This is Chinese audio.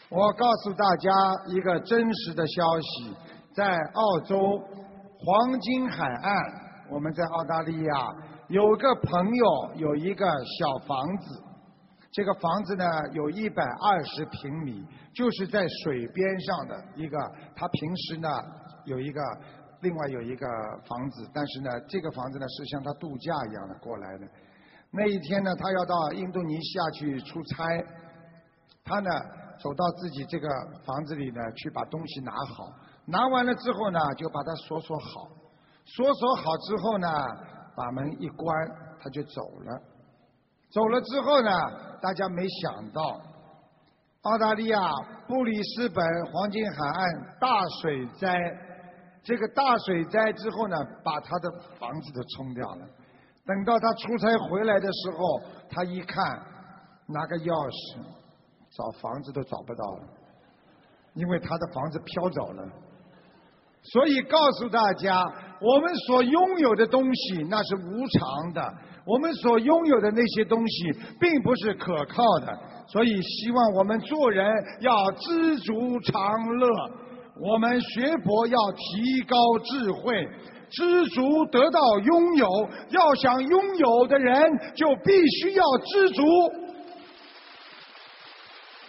我告诉大家一个真实的消息，在澳洲黄金海岸，我们在澳大利亚有个朋友有一个小房子，这个房子呢有120平米，就是在水边上的一个，他平时呢有一个另外有一个房子，但是呢这个房子呢是像他度假一样的过来的。那一天呢他要到印度尼西亚去出差，他呢走到自己这个房子里呢去把东西拿好，拿完了之后呢就把它锁好，锁好之后呢把门一关他就走了。走了之后呢大家没想到澳大利亚布里斯本黄金海岸大水灾，这个大水灾之后呢把他的房子都冲掉了。等到他出差回来的时候，他一看拿个钥匙找房子都找不到了，因为他的房子飘走了。所以告诉大家，我们所拥有的东西那是无常的，我们所拥有的那些东西并不是可靠的。所以希望我们做人要知足常乐，我们学佛要提高智慧，知足得到拥有，要想拥有的人就必须要知足。